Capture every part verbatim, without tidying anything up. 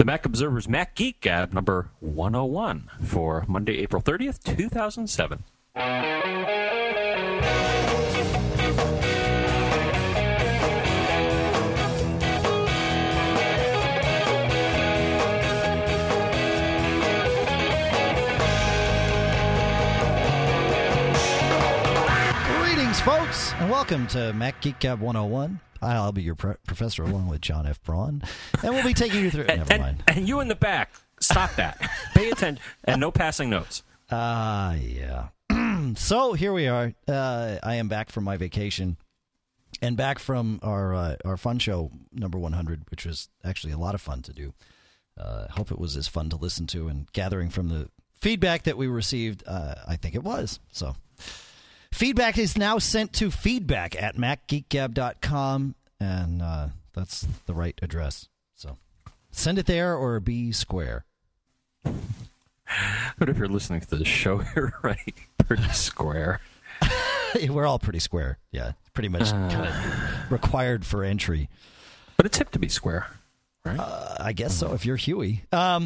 The Mac Observer's Mac Geek Gab number one oh one for Monday, April thirtieth, two thousand seven. Greetings, folks, and welcome to Mac Geek Gab one oh one. I'll be your pro- professor along with John F. Braun, and we'll be taking you through... And, never and, mind. And you in the back, stop that. Pay attention, and no passing notes. Ah, uh, yeah. So here we are. Uh, I am back from my vacation, and back from our uh, our fun show, number one hundred, which was actually a lot of fun to do. I uh, hope it was as fun to listen to, and gathering from the feedback that we received, uh, I think it was. So... Feedback is now sent to feedback at mac geek gab dot com, and uh, that's the right address. So send it there or be square. But if you're listening to the show, you're right. Pretty square. We're all pretty square. Yeah, pretty much uh, kind of required for entry. But it's hip to be square, right? Uh, I guess so, if you're Huey. Um,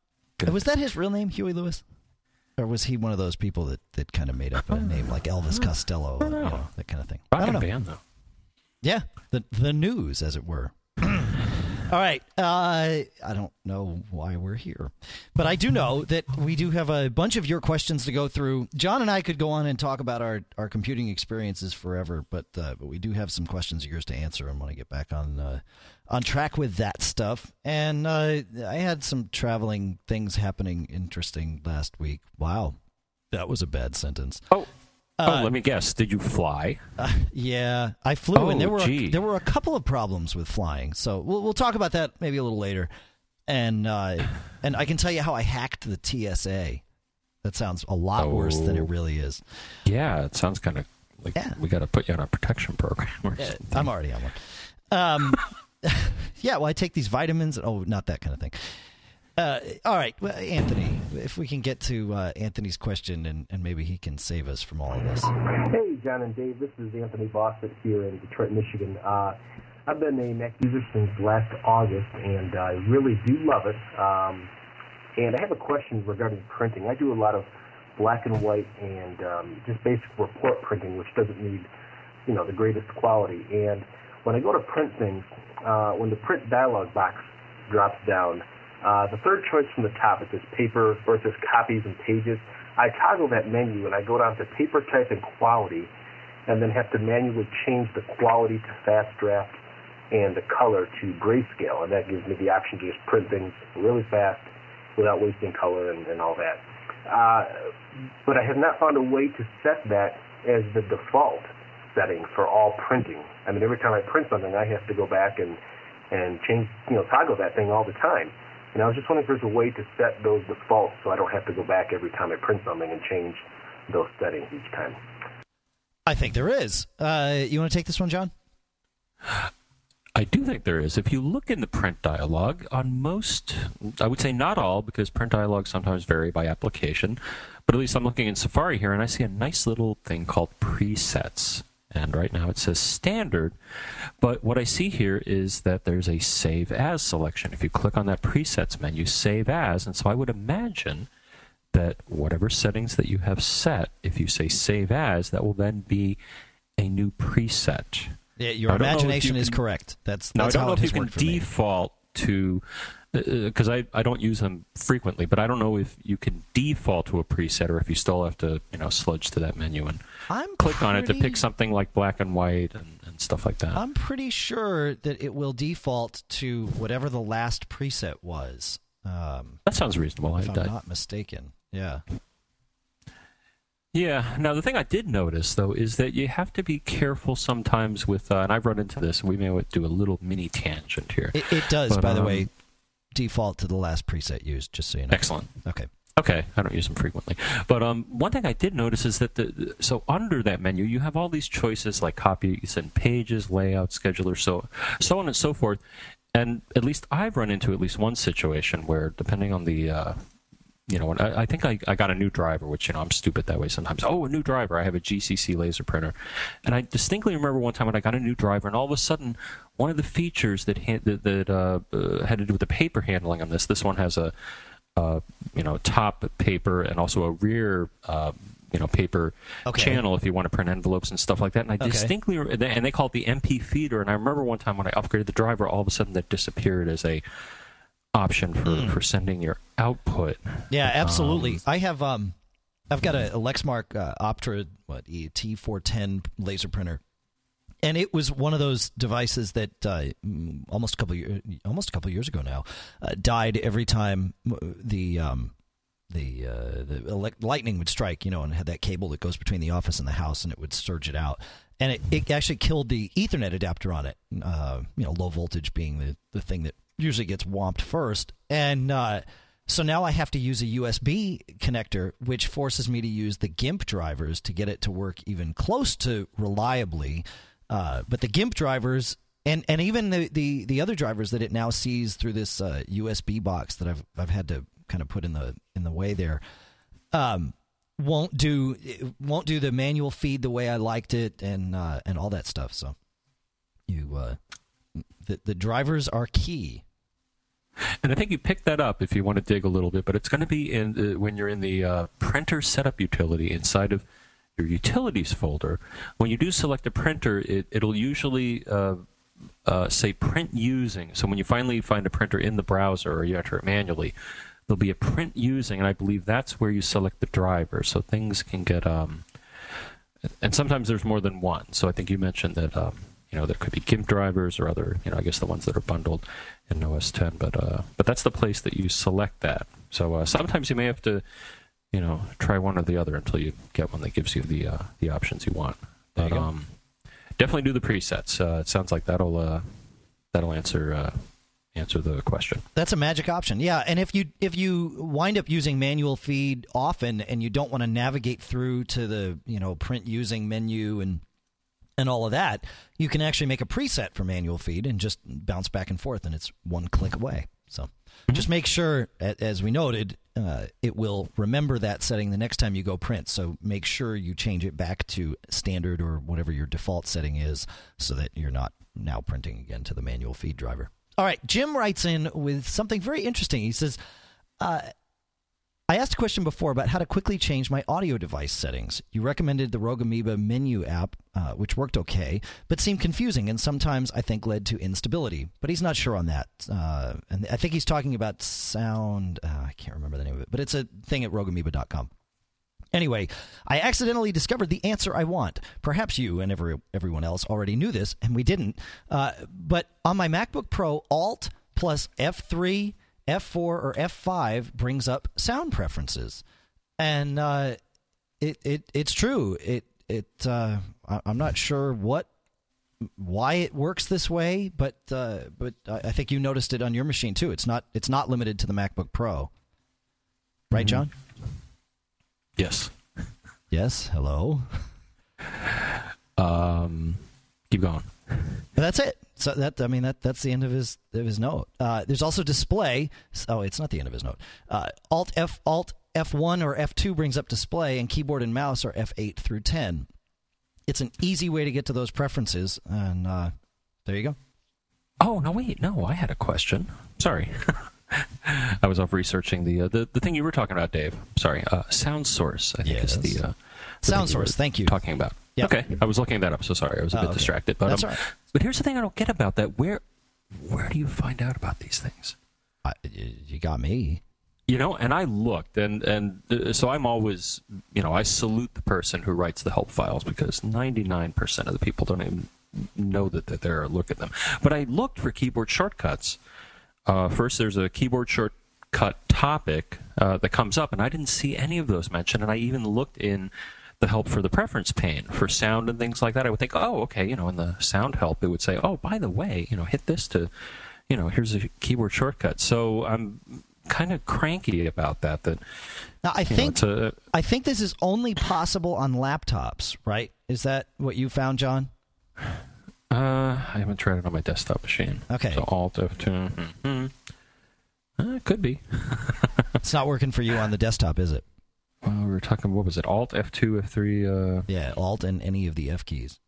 was that his real name, Huey Lewis? Or was he one of those people that, that kind of made up a name like Elvis Costello, you know, that kind of thing? Rock I don't know. Band, though. Yeah, the the news, as it were. All right. Uh, I don't know why we're here, but I do know that we do have a bunch of your questions to go through. John and I could go on and talk about our, our computing experiences forever, but uh, but we do have some questions of yours to answer and want to get back on uh, on track with that stuff. And uh, I had some traveling things happening interesting last week. Wow, that was a bad sentence. Oh. Uh, oh, let me guess. Did you fly? Uh, yeah, I flew, oh, and there were gee. a, there were a couple of problems with flying. So we'll we'll talk about that maybe a little later. And uh, and I can tell you how I hacked the T S A. That sounds a lot oh. worse than it really is. Yeah, it sounds kind of like yeah. we got to put you on a protection program or yeah, something. I'm already on one. Um, yeah, well, I take these vitamins. Oh, not that kind of thing. Uh, all right, well, Anthony, if we can get to uh, Anthony's question, and, and maybe he can save us from all of this. Hey, John and Dave, this is Anthony Bossett here in Detroit, Michigan. Uh, I've been a Mac user since last August, and I really do love it. Um, and I have a question regarding printing. I do a lot of black and white and um, just basic report printing, which doesn't need, you know, the greatest quality. And when I go to print things, uh, when the print dialog box drops down, Uh, the third choice from the top, it says paper, or it says copies and pages. I toggle that menu, and I go down to paper type and quality, and then have to manually change the quality to fast draft and the color to grayscale, and that gives me the option to just print things really fast without wasting color and, and all that. Uh, but I have not found a way to set that as the default setting for all printing. I mean, every time I print something, I have to go back and, and change, you know, toggle that thing all the time. And I was just wondering if there's a way to set those defaults so I don't have to go back every time I print something and change those settings each time. I think there is. Uh, you want to take this one, John? I do think there is. If you look in the print dialog, on most, I would say not all, because print dialogs sometimes vary by application, but at least I'm looking in Safari here, and I see a nice little thing called presets. And right now it says standard, but what I see here is that there's a Save As selection. If you click on that presets menu, Save As, and so I would imagine that whatever settings that you have set, if you say Save As, that will then be a new preset. Yeah, your imagination you is can, correct. That's, now, that's I don't how know it if has you worked can for me. default to, because uh, I, I don't use them frequently, but I don't know if you can default to a preset or if you still have to, you know, sludge to that menu and I'm click pretty, on it to pick something like black and white and, and stuff like that. I'm pretty sure that it will default to whatever the last preset was. Um, that sounds reasonable. If I, I'm I, not mistaken. Yeah. Yeah. Now, the thing I did notice, though, is that you have to be careful sometimes with, uh, and I've run into this, and we may do a little mini tangent here. It, it does, but, by the um, way, default to the last preset used, just so you know. Excellent. Okay. Okay, I don't use them frequently. But um, one thing I did notice is that, the, so under that menu, you have all these choices like copies and pages, layout, scheduler, so, so on and so forth. And at least I've run into at least one situation where, depending on the uh, you know, I, I think I, I got a new driver, which, you know, I'm stupid that way sometimes. Oh, a new driver. I have a G C C laser printer. And I distinctly remember one time when I got a new driver, and all of a sudden, one of the features that ha- that, that uh, uh, had to do with the paper handling on this, this one has a, uh, you know, top paper and also a rear uh, you know, paper okay. channel if you want to print envelopes and stuff like that. And I okay. distinctly, and they call it the M P feeder. And I remember one time when I upgraded the driver, all of a sudden that disappeared as a option for, mm. for sending your output. Yeah, absolutely. Um, I have, um, I've got a, a Lexmark uh, Optra, what, T four ten laser printer. And it was one of those devices that uh, almost a couple years, almost a couple years ago now, uh, died every time the um, the uh, the elect- lightning would strike, you know, and had that cable that goes between the office and the house, and it would surge it out. And it, it actually killed the Ethernet adapter on it. Uh, you know, low voltage being the, the thing that usually gets whomped first. And uh, so now I have to use a U S B connector, which forces me to use the GIMP drivers to get it to work even close to reliably. Uh, but the GIMP drivers and, and even the, the, the other drivers that it now sees through this uh, U S B box that I've I've had to kind of put in the in the way there, um, won't do won't do the manual feed the way I liked it and uh, and all that stuff. So you uh, the the drivers are key. And I think you picked that up if you want to dig a little bit, but it's going to be in uh, when you're in the uh, printer setup utility inside of your utilities folder. When you do select a printer, it, it'll usually uh, uh, say print using. So when you finally find a printer in the browser or you enter it manually, there'll be a print using, and I believe that's where you select the driver. So things can get, um, and sometimes there's more than one. So I think you mentioned that, um, you know, there could be GIMP drivers or other, you know, I guess the ones that are bundled in O S ten. But uh, but that's the place that you select that. So uh, sometimes you may have to, you know, try one or the other until you get one that gives you the uh, the options you want. But you um, definitely do the presets. Uh, it sounds like that'll uh, that'll answer uh, answer the question. That's a magic option, yeah. And if you if you wind up using manual feed often and you don't want to navigate through to the you know print using menu and and all of that, you can actually make a preset for manual feed and just bounce back and forth, and it's one click away. So mm-hmm. just make sure, as we noted, uh, it will remember that setting the next time you go print. So make sure you change it back to standard or whatever your default setting is so that you're not now printing again to the manual feed driver. All right, Jim writes in with something very interesting. He says, uh, I asked a question before about how to quickly change my audio device settings. You recommended the Rogue Amoeba menu app, uh, which worked okay, but seemed confusing and sometimes I think led to instability. But he's not sure on that. Uh, and I think he's talking about sound. Uh, I can't remember the name of it, but it's a thing at rogue amoeba dot com. Anyway, I accidentally discovered the answer I want. Perhaps you and every, everyone else already knew this, and we didn't. Uh, but on my MacBook Pro, Alt plus F three, F four, or F five brings up sound preferences. And uh, it, it it's true. It it uh, I, I'm not sure what why it works this way, but uh, but I think you noticed it on your machine too. It's not it's not limited to the MacBook Pro. Right, John? Yes. Yes. Hello. Um, keep going. That's it. So that I mean that that's the end of his of his note. Uh, there's also display. Oh, it's not the end of his note. Uh, Alt F Alt F one or F two brings up display, and keyboard and mouse are F eight through ten. It's an easy way to get to those preferences, and uh, there you go. Oh no! Wait, no. I had a question. Sorry. I was off researching the, uh, the the thing you were talking about, Dave. Sorry, uh, Sound Source. I think yes. is the, uh, the Sound Source. Thank you. Talking about. Yep. Okay, I was looking that up. So sorry, I was a oh, bit okay. distracted. But That's um, all right. But here's the thing I don't get about that. Where where do you find out about these things? I, you got me. You know, and I looked, and and uh, so I'm always, you know, I salute the person who writes the help files because ninety-nine percent of the people don't even know that, that they're look at them. But I looked for keyboard shortcuts. Uh, first, there's a keyboard shortcut topic uh, that comes up, and I didn't see any of those mentioned. And I even looked in the help for the preference pane for sound and things like that. I would think, oh, okay, you know, in the sound help, it would say, oh, by the way, you know, hit this to, you know, here's a keyboard shortcut. So I'm kind of cranky about that. That now I think know, a, I think this is only possible on laptops, right? Is that what you found, John? Uh, I haven't tried it on my desktop machine. Okay. So Alt F two. Mm-hmm. Uh, it could be. It's not working for you on the desktop, is it? Well, we were talking, what was it, Alt, F two, F three? Uh... Yeah, Alt and any of the F keys.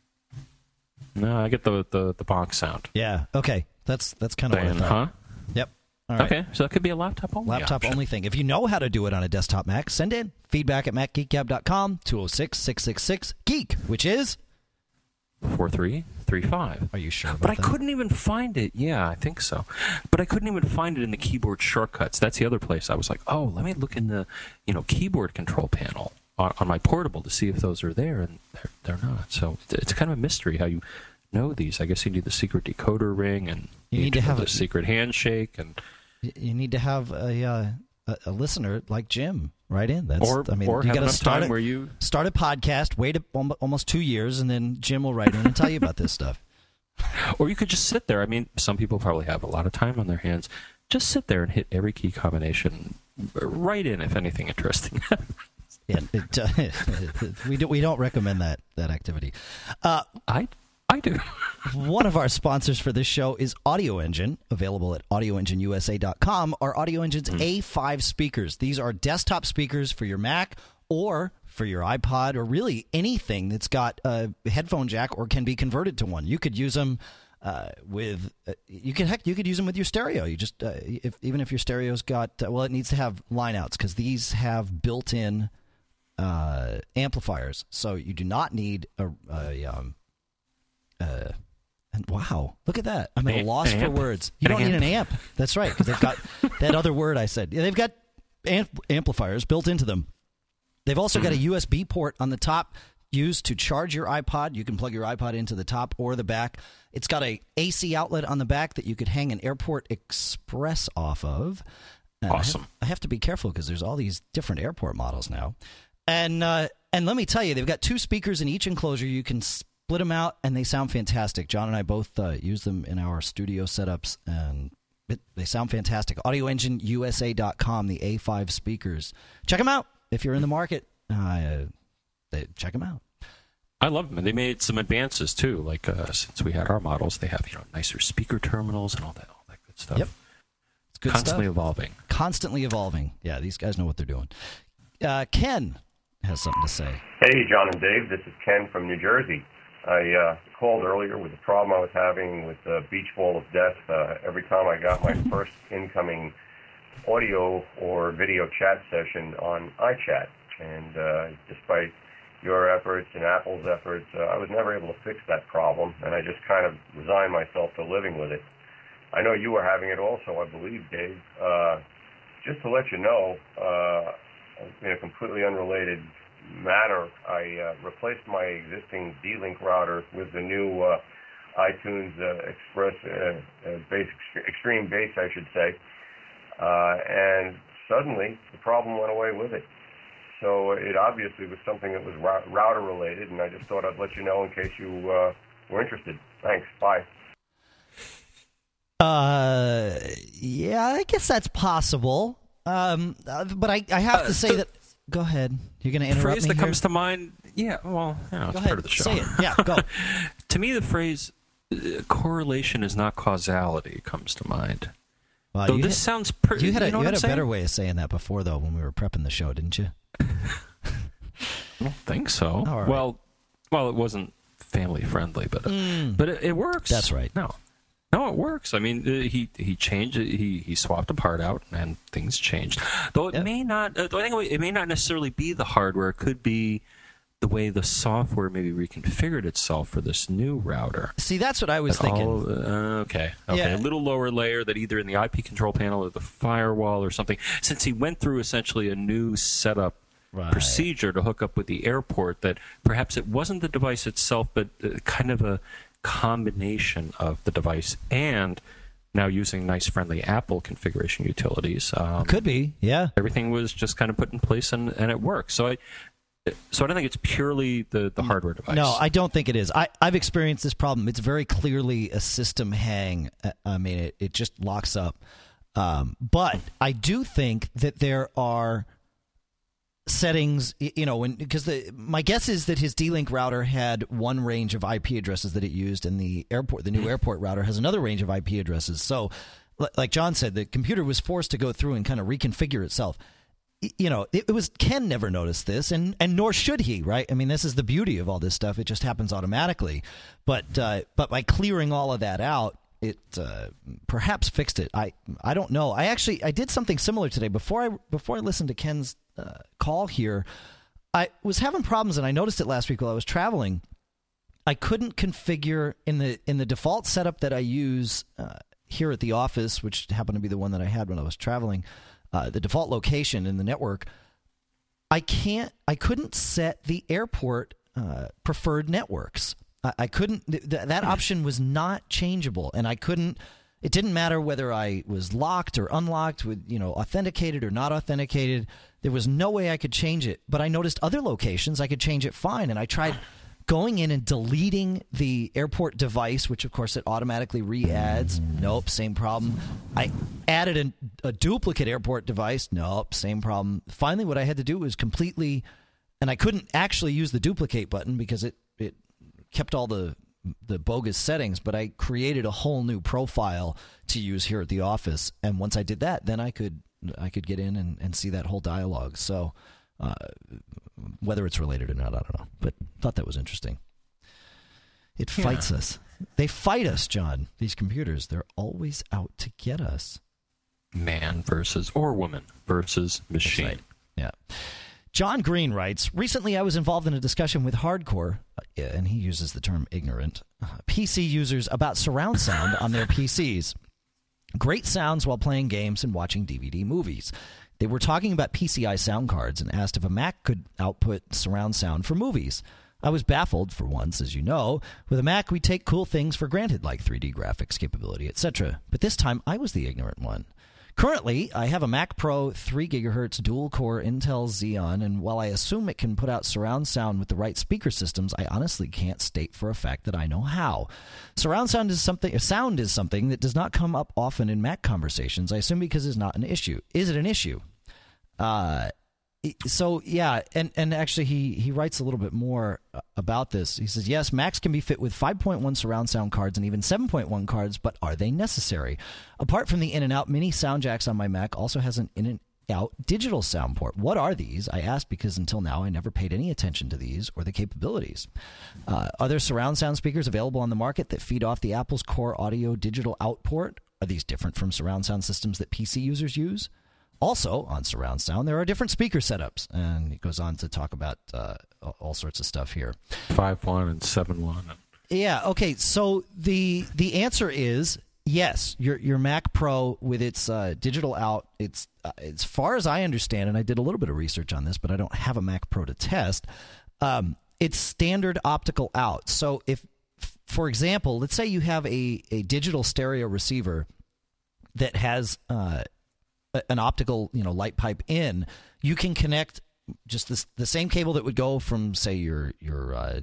No, I get the, the, the bonk sound. Yeah, okay. That's that's kind of what I thought. Huh? Yep. All right. Okay, so that could be a laptop only Laptop option. only thing. If you know how to do it on a desktop Mac, send in feedback at mac geek gab dot com, two oh six, six six six, geek, which is four three three five. Are you sure about But I that? couldn't even find it. Yeah, I think so. But I couldn't even find it in the keyboard shortcuts. That's the other place I was like, oh, let me look in the, you know, keyboard control panel on, on my portable to see if those are there, and they're, they're not. So it's kind of a mystery how you know these. I guess you need the secret decoder ring, and You need to have the a- secret handshake, and You need to have a uh, a, a listener like Jim write in. That's or I mean, or you have gotta enough start time it, where you. start a podcast, wait a, almo- almost two years, and then Jim will write in and tell you about this stuff. Or you could just sit there. I mean, some people probably have a lot of time on their hands. Just sit there and hit every key combination. Write in if anything interesting. Yeah, it, uh, we do, we don't recommend that that activity. Uh, I I do. One of our sponsors for this show is Audio Engine, available at audio engine u s a dot com. Our Audio Engine's mm. A five speakers. These are desktop speakers for your Mac or for your iPod, or really anything that's got a headphone jack or can be converted to one. You could use them uh, with uh, you could heck you could use them with your stereo. You just uh, if, even if your stereo's got uh, well, it needs to have line outs because these have built-in uh, amplifiers, so you do not need a, a um, uh, and wow, look at that! I'm at a loss for words. You don't need an amp. That's right, because they've got that other word I said. Yeah, they've got amp- amplifiers built into them. They've also got a U S B port on the top used to charge your iPod. You can plug your iPod into the top or the back. It's got a A C outlet on the back that you could hang an Airport Express off of. And awesome. I have, I have to be careful because there's all these different airport models now. And uh, and let me tell you, they've got two speakers in each enclosure. You can split them out, and they sound fantastic. John and I both uh, use them in our studio setups, and it, they sound fantastic. audio engine u s a dot com, the A five speakers. Check them out if you're in the market. Uh, they, check them out. I love them, and they made some advances too. Like uh, since we had our models, they have you know nicer speaker terminals and all that, all that good stuff. Yep, it's good Constantly stuff. evolving. Constantly evolving. Yeah, these guys know what they're doing. Uh, Ken has something to say. Hey, John and Dave. This is Ken from New Jersey. I uh, called earlier with the problem I was having with the Beach Ball of Death. Uh, every time I got my first incoming audio or video chat session on iChat, and uh, despite your efforts and Apple's efforts, uh, I was never able to fix that problem, and I just kind of resigned myself to living with it. I know you were having it also, I believe, Dave. Uh, just to let you know, uh, in a completely unrelated matter, I uh, replaced my existing D-Link router with the new uh, iTunes uh, Express uh, uh, base, Extreme Bass, I should say, uh, and suddenly the problem went away with it. So it obviously was something that was router related, and I just thought I'd let you know in case you uh, were interested. Thanks. Bye. Uh, yeah, I guess that's possible. Um, uh, but I, I have Uh, to say so- that. Go ahead. You're going to The interrupt phrase me that here? comes to mind, yeah, well, you know, Go it's ahead. part of the show. Say it. Yeah, go. To me, the phrase uh, correlation is not causality comes to mind. Wow, Though you this had, sounds pretty. you had a, you know you what had I'm a saying? better way of saying that before, though, when we were prepping the show, didn't you? I don't think so. All right. Well, well, it wasn't family friendly, but uh, Mm. but it, it works. That's right. No, no, it works. I mean, uh, he he changed it. He he swapped a part out, and things changed. Though it Yep. may not. Uh, I think it may not necessarily be the hardware. It could be the way the software maybe reconfigured itself for this new router. See, that's what I was That thinking. all- uh, okay, okay, Yeah. a little lower layer that either in the I P control panel or the firewall or something. Since he went through essentially a new setup Right. procedure to hook up with the airport, that perhaps it wasn't the device itself, but uh, kind of a combination of the device and now using nice, friendly Apple configuration utilities. Um, Could be, yeah. everything was just kind of put in place and, and it works. So I. So I don't think it's purely the, the hardware device. No, I don't think it is. I, I've experienced this problem. It's very clearly a system hang. Uh, I mean, it, it just locks up. Um, but I do think that there are settings, y- you know, when because the my guess is that his D-Link router had one range of I P addresses that it used, and the airport, the new airport router, has another range of I P addresses. So like John said, the computer was forced to go through and kind of reconfigure itself. You know, it, it was Ken never noticed this, and, and nor should he, right? I mean, this is the beauty of all this stuff. It just happens automatically. But uh, but by clearing all of that out, it uh, perhaps fixed it. I I don't know. I actually I did something similar today. Before I before I listened to Ken's uh, call here, I was having problems, and I noticed it last week while I was traveling. I couldn't configure in the in the default setup that I use uh, here at the office, which happened to be the one that I had when I was traveling. Uh, the default location in the network, I can't, I couldn't set the airport uh, preferred networks. I, I couldn't, th- th- that option was not changeable, and I couldn't, it didn't matter whether I was locked or unlocked, with, you know, authenticated or not authenticated. There was no way I could change it, but I noticed other locations I could change it fine, and I tried going in and deleting the airport device, which of course it automatically re-adds. Nope, same problem. I added a, a duplicate airport device. Nope, same problem. Finally, what I had to do was completely, and I couldn't actually use the duplicate button because it, it kept all the the bogus settings, but I created a whole new profile to use here at the office. And once I did that, then I could I could get in and, and see that whole dialogue. So uh, whether it's related or not, I don't know. But thought that was interesting. It fights yeah. us. They fight us, John. These computers, they're always out to get us. Man versus, or woman versus machine. Right. Yeah. John Green writes, recently I was involved in a discussion with hardcore, uh, and he uses the term ignorant, uh, P C users about surround sound on their P Cs. Great sounds while playing games and watching D V D movies. They were talking about P C I sound cards and asked if a Mac could output surround sound for movies. I was baffled, for once, as you know. With a Mac, we take cool things for granted, like three D graphics capability, et cetera. But this time, I was the ignorant one. Currently, I have a Mac Pro three gigahertz dual-core Intel Xeon, and while I assume it can put out surround sound with the right speaker systems, I honestly can't state for a fact that I know how. Surround sound is something. Sound is something that does not come up often in Mac conversations. I assume because it's not an issue. Is it an issue? Uh, so yeah, and, and actually he, he writes a little bit more about this. He says, yes, Macs can be fit with five point one surround sound cards and even seven point one cards, but are they necessary? Apart from the in and out mini sound jacks on my Mac, also has an in and out digital sound port. What are these? I asked because until now I never paid any attention to these or the capabilities. Uh, are there surround sound speakers available on the market that feed off the Apple's Core Audio digital out port? Are these different from surround sound systems that P C users use? Also, on surround sound, there are different speaker setups, and it goes on to talk about uh, all sorts of stuff here. five one and seven one. Yeah, okay, so the the answer is yes. Your your Mac Pro with its uh, digital out, it's uh, as far as I understand, and I did a little bit of research on this, but I don't have a Mac Pro to test, um, it's standard optical out. So if, for example, let's say you have a, a digital stereo receiver that has uh, an optical, you know, light pipe in, you can connect just this, the same cable that would go from, say, your your uh,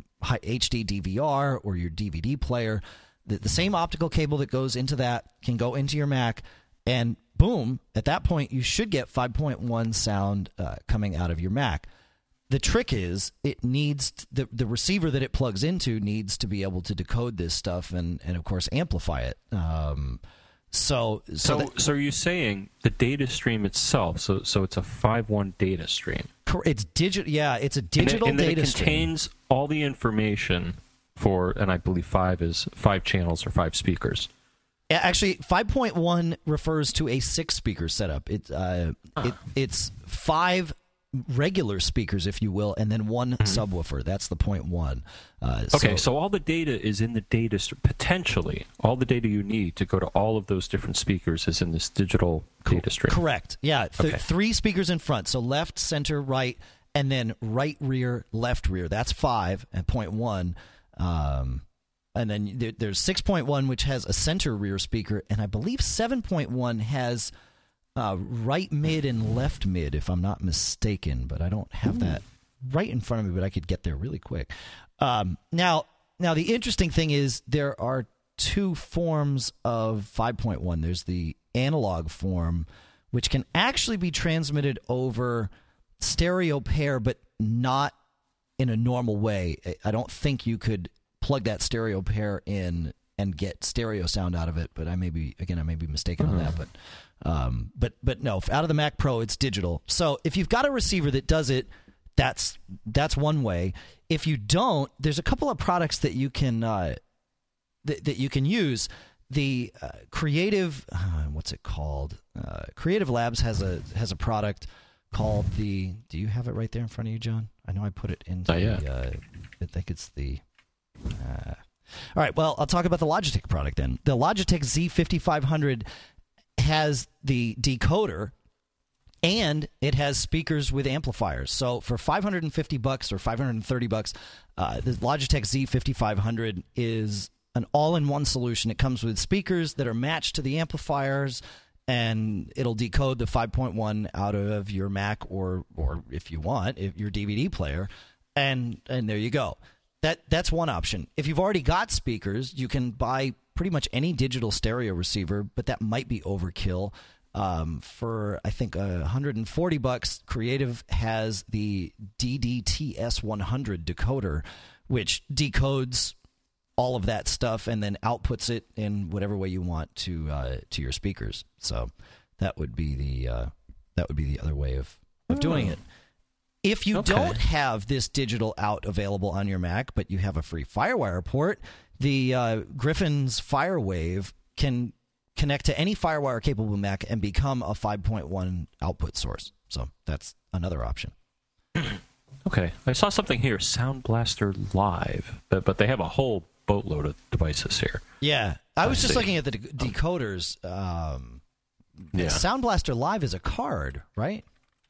H D D V R or your D V D player. The, the same optical cable that goes into that can go into your Mac, and boom, at that point, you should get five point one sound uh, coming out of your Mac. The trick is it needs the the receiver that it plugs into needs to be able to decode this stuff and and of course amplify it. Um, So, so, so, that, so are you saying the data stream itself? So, so it's a five one data stream. It's digital. Yeah, it's a digital and it, and data it stream. contains all the information for, and I believe five is five channels or five speakers. Actually, five point one refers to a six-speaker setup. It, uh, huh. it it's five regular speakers, if you will, and then one mm-hmm. subwoofer. That's the point one. Uh, okay, so, so all the data is in the data stream. Potentially, all the data you need to go to all of those different speakers is in this digital co- data stream. Correct. Yeah, th- okay. Three speakers in front. So left, center, right, and then right rear, left rear. That's five and point one. Um, and then there, there's six point one, which has a center rear speaker, and I believe seven point one has Uh, right mid and left mid, if I'm not mistaken, but I don't have Ooh. that right in front of me, but I could get there really quick. Um, now, now the interesting thing is there are two forms of five point one. There's the analog form, which can actually be transmitted over stereo pair, but not in a normal way. I don't think you could plug that stereo pair in and get stereo sound out of it. But I may be again, I may be mistaken mm-hmm. on that. But um, but but no, out of the Mac Pro, it's digital. So if you've got a receiver that does it, that's that's one way. If you don't, there's a couple of products that you can uh, that that you can use. The uh, Creative, uh, what's it called? Uh, Creative Labs has a has a product called the. Do you have it right there in front of you, John? I know I put it into. Oh, yeah. the, uh, I think it's the. Uh, all right. Well, I'll talk about the Logitech product then. The Logitech Z fifty-five hundred has the decoder, and it has speakers with amplifiers. So for five hundred fifty bucks or five hundred thirty bucks, uh, the Logitech Z fifty-five hundred is an all-in-one solution. It comes with speakers that are matched to the amplifiers, and it'll decode the five point one out of your Mac or, or if you want, if your D V D player, and and there you go. That that's one option. If you've already got speakers, you can buy pretty much any digital stereo receiver, but that might be overkill. Um, for I think uh, one hundred forty bucks, Creative has the D D T S one hundred decoder, which decodes all of that stuff and then outputs it in whatever way you want to uh, to your speakers. So that would be the uh, that would be the other way of, of doing it. If you Okay. don't have this digital out available on your Mac, but you have a free FireWire port, the uh, Griffin's FireWave can connect to any FireWire capable Mac and become a five point one output source. So that's another option. Okay, I saw something here, Sound Blaster Live, but, but they have a whole boatload of devices here. Yeah, I was I just see. looking at the de- decoders. Um, Yeah. Sound Blaster Live is a card, right?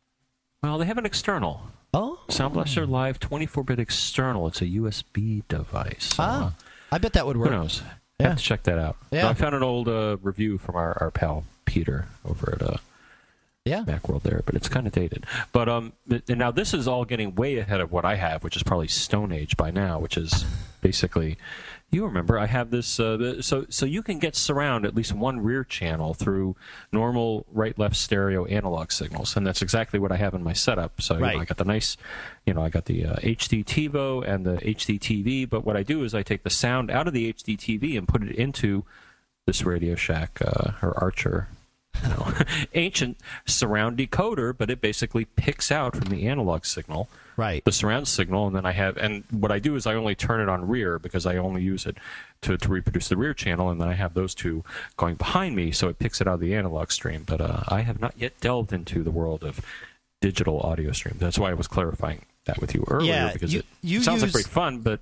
Well, they have an external. Oh, Sound Blaster Live twenty-four bit external. It's a U S B device. So, uh, ah, I bet that would who work. knows? Yeah. Have to check that out. Yeah. I found an old uh, review from our, our pal Peter over at uh, Yeah, Macworld there, but it's kind of dated. But um, and now this is all getting way ahead of what I have, which is probably Stone Age by now, which is basically, you remember, I have this. Uh, so so you can get surround at least one rear channel through normal right-left stereo analog signals, and that's exactly what I have in my setup. So you know, Right. I got the nice, you know, I got the uh, H D TiVo and the H D T V. But what I do is I take the sound out of the H D T V and put it into this Radio Shack uh, or Archer. You know, ancient surround decoder, but it basically picks out from the analog signal right. the surround signal, and then I have, and what I do is I only turn it on rear because I only use it to, to reproduce the rear channel, and then I have those two going behind me, so it picks it out of the analog stream. But uh, I have not yet delved into the world of digital audio streams. That's why I was clarifying that with you earlier, Yeah, because you- it you sounds like use- great fun, but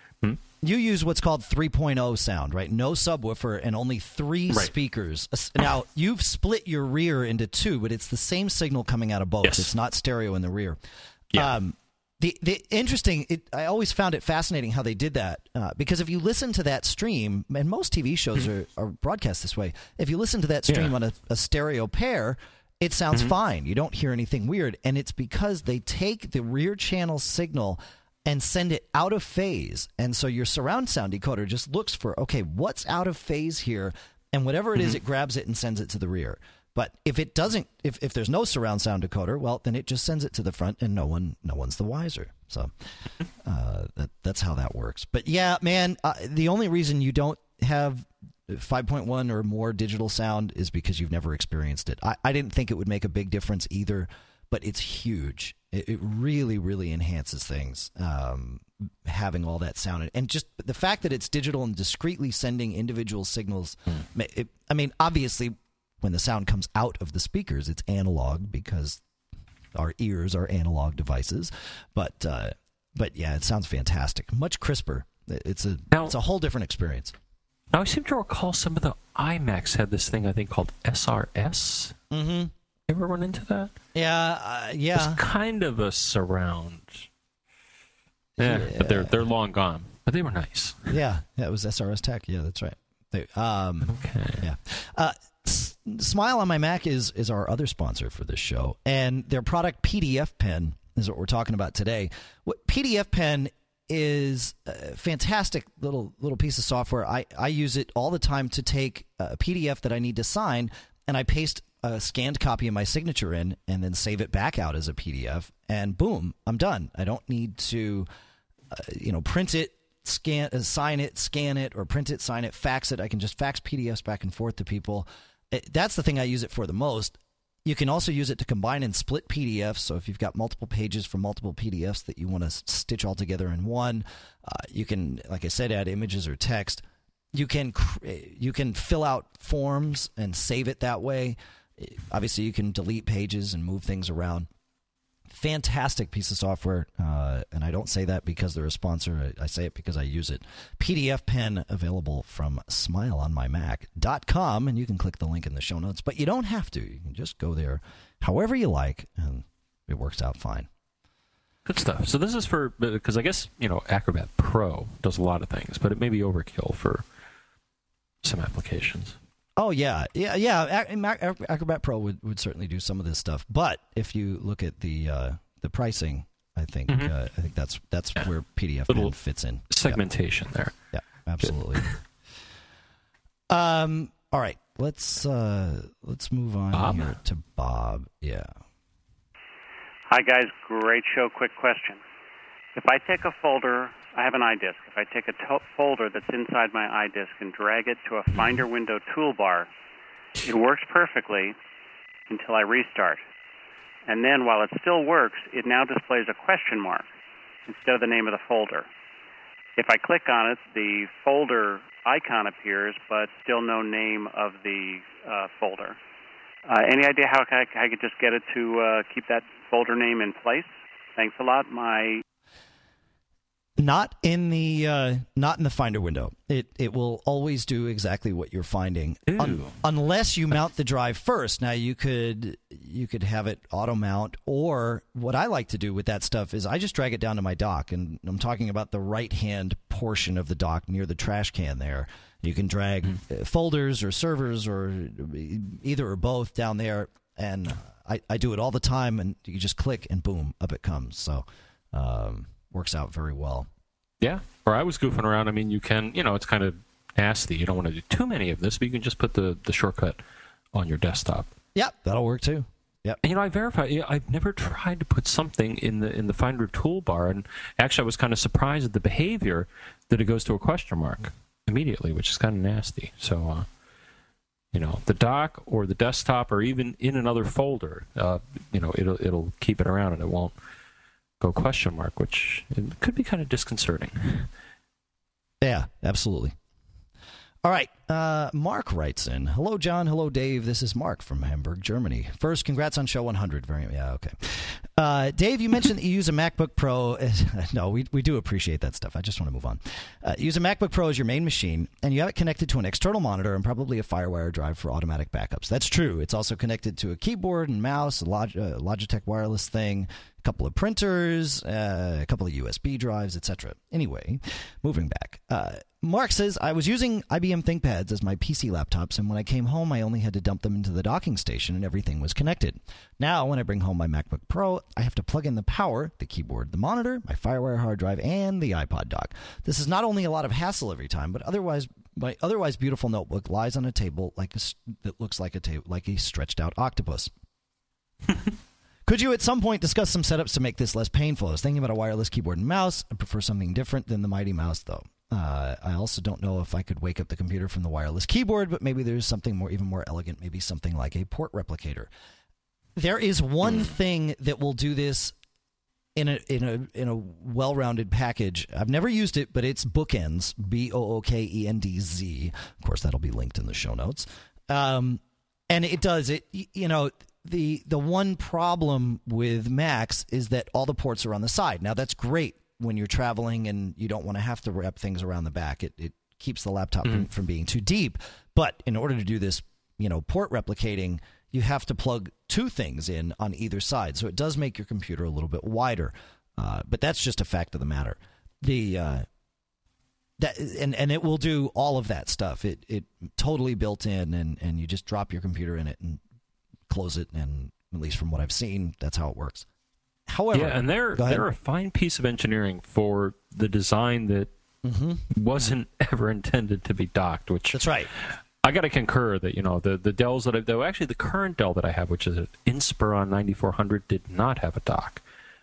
You use what's called three point oh sound, right? No subwoofer and only three Right. speakers. Now, you've split your rear into two, but it's the same signal coming out of both. Yes. It's not stereo in the rear. Yeah. Um, the the interesting, it, I always found it fascinating how they did that, uh, because if you listen to that stream, and most T V shows are, are broadcast this way, if you listen to that stream Yeah. on a, a stereo pair, it sounds Mm-hmm. fine. You don't hear anything weird, and it's because they take the rear channel signal and send it out of phase. And so your surround sound decoder just looks for, okay, what's out of phase here? And whatever it is, it grabs it and sends it to the rear. But if it doesn't, if, if there's no surround sound decoder, well, then it just sends it to the front, and no one, no one's the wiser. So uh, that, that's how that works. But yeah, man, uh, the only reason you don't have five point one or more digital sound is because you've never experienced it. I, I didn't think it would make a big difference either, but it's huge. It, it really, really enhances things, um, having all that sound. And just the fact that it's digital and discretely sending individual signals. Mm. It, I mean, obviously, when the sound comes out of the speakers, it's analog because our ears are analog devices. But, uh, but yeah, it sounds fantastic. Much crisper. It's a, Now- it's a whole different experience. now I seem to recall some of the iMacs had this thing I think called S R S. Mm-hmm. You ever run into that? Yeah, uh, yeah. It's kind of a surround. Yeah, but they're they're long gone. But they were nice. Yeah, yeah, it was S R S Tech. Yeah, that's right. They, um, Okay. yeah. Uh, S- Smile on My Mac is is our other sponsor for this show, and their product P D F Pen is what we're talking about today. What P D F Pen is a fantastic little little piece of software. I, I use it all the time to take a P D F that I need to sign, and I paste a scanned copy of my signature in, and then save it back out as a P D F, and boom, I'm done. I don't need to, uh, you know, print it scan, uh, sign it, scan it, or print it, sign it, fax it. I can just fax P D Fs back and forth to people. It, that's the thing I use it for the most. You can also use it to combine and split P D Fs. So if you've got multiple pages from multiple P D Fs that you want to stitch all together in one, uh, you can, like I said, add images or text. You can you can fill out forms and save it that way. Obviously, you can delete pages and move things around. Fantastic piece of software, uh, and I don't say that because they're a sponsor. I, I say it because I use it. P D F Pen available from smile on my mac dot com, and you can click the link in the show notes. But you don't have to. You can just go there however you like, and it works out fine. Good stuff. So this is for, because I guess, you know, Acrobat Pro does a lot of things, but it may be overkill for some applications. Oh, yeah. Yeah, yeah. Acrobat Pro would, would certainly do some of this stuff. But if you look at the uh, the pricing, I think mm-hmm. uh, I think that's that's yeah. where P D F Pen fits in. Segmentation yeah. there. Yeah, absolutely. um. All right. Let's uh, let's move on Bob? here to Bob. Yeah. Hi, guys. Great show. Quick question. If I take a folder, I have an iDisk. If I take a to- folder that's inside my iDisk and drag it to a Finder window toolbar, it works perfectly until I restart. And then while it still works, it now displays a question mark instead of the name of the folder. If I click on it, the folder icon appears, but still no name of the uh, folder. Uh, any idea how I, I could just get it to uh, keep that folder name in place? Thanks a lot. My Not in the uh, not in the Finder window. It it will always do exactly what you're finding, Un- unless you mount the drive first. Now you could you could have it auto mount, or what I like to do with that stuff is I just drag it down to my dock, and I'm talking about the right hand portion of the dock near the trash can there. You can drag mm. folders or servers or either or both down there, and I, I do it all the time. And you just click and boom, up it comes. So. Um, Works out very well. Yeah. Or I was goofing around. I mean, you can, you know, it's kind of nasty. You don't want to do too many of this, but you can just put the, the shortcut on your desktop. Yep, that'll work too. Yep. And, you know, I verify. I've never tried to put something in the in the Finder toolbar, and actually, I was kind of surprised at the behavior that it goes to a question mark immediately, which is kind of nasty. So, uh, you know, the dock or the desktop, or even in another folder, uh, you know, it'll it'll keep it around and it won't go question mark, which it could be kind of disconcerting. Yeah, absolutely. All right. Uh, Mark writes in, hello, John. Hello, Dave. This is Mark from Hamburg, Germany. First, congrats on show one hundred. Very, yeah, okay. Uh, Dave, you mentioned that you use a MacBook Pro. No, we we do appreciate that stuff. I just want to move on. Uh, use a MacBook Pro as your main machine, and you have it connected to an external monitor and probably a FireWire drive for automatic backups. That's true. It's also connected to a keyboard and mouse, a Log- uh, Logitech wireless thing, a couple of printers, uh, a couple of U S B drives, et cetera. Anyway, moving back. Uh, Mark says, I was using I B M ThinkPads as my P C laptops, and when I came home, I only had to dump them into the docking station, and everything was connected. Now, when I bring home my MacBook Pro, I have to plug in the power, the keyboard, the monitor, my FireWire hard drive, and the iPod dock. This is not only a lot of hassle every time, but otherwise, my otherwise beautiful notebook lies on a table like a, that looks like a ta- like a stretched-out octopus. Could you at some point discuss some setups to make this less painful? I was thinking about a wireless keyboard and mouse. I prefer something different than the mighty mouse, though. Uh, I also don't know if I could wake up the computer from the wireless keyboard, but maybe there's something more, even more elegant, maybe something like a port replicator. There is one thing that will do this in a in a in a well-rounded package. I've never used it, but it's Bookends, B O O K E N D Z. Of course, that'll be linked in the show notes. Um, and it does it. You know, the the one problem with Macs is that all the ports are on the side. Now that's great when you're traveling and you don't want to have to wrap things around the back. It it keeps the laptop mm. from, from being too deep. But in order to do this, you know, port replicating, you have to plug two things in on either side. So it does make your computer a little bit wider. Uh, but that's just a fact of the matter. The uh, that and, and it will do all of that stuff. It it totally built in, and, and you just drop your computer in it and close it. And at least from what I've seen, that's how it works. However, yeah, and they're they're a fine piece of engineering for the design that mm-hmm. wasn't ever intended to be docked. Which that's right. I got to concur that, you know, the the Dells that I though actually the current Dell that I have, which is an Inspiron ninety-four hundred, did not have a dock.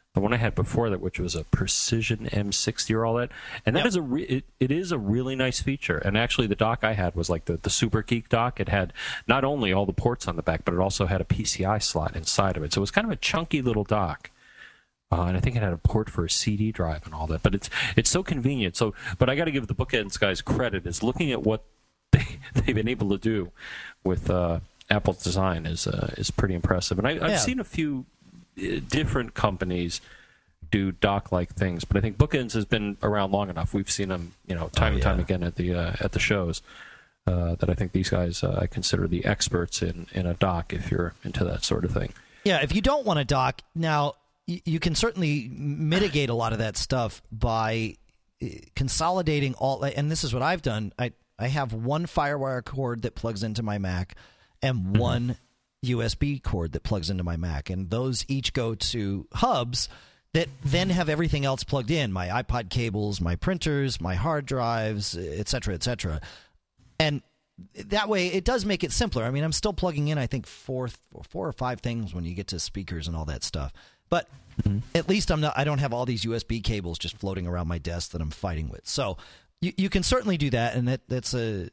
the one I had before that, which was a Precision M sixty or all that, and that Yep. is a re- it, it is a really nice feature. And actually, the dock I had was like the the Super Geek dock. It had not only all the ports on the back, but it also had a P C I slot inside of it. So it was kind of a chunky little dock. Uh, and I think it had a port for a C D drive and all that, but it's it's so convenient. So, but I got to give the Bookends guys credit. Is looking at what they they've been able to do with uh, Apple's design is uh, is pretty impressive. And I, I've Yeah. seen a few uh, different companies do dock-like things, but I think Bookends has been around long enough. We've seen them, you know, time Oh, and time yeah. again at the uh, at the shows. Uh, that I think these guys uh, I consider the experts in in a dock if you're into that sort of thing. Yeah, if you don't want to dock, now y- you can certainly mitigate a lot of that stuff by uh, consolidating all. And this is what I've done. I I have one FireWire cord that plugs into my Mac, and Mm-hmm. one U S B cord that plugs into my Mac, and those each go to hubs that then have everything else plugged in: my iPod cables, my printers, my hard drives, et cetera, et cetera. And that way, it does make it simpler. I mean, I'm still plugging in, I think, four, four or five things when you get to speakers and all that stuff. But mm-hmm. at least I'm not. I don't have all these U S B cables just floating around my desk that I'm fighting with. So you you can certainly do that, and that that's a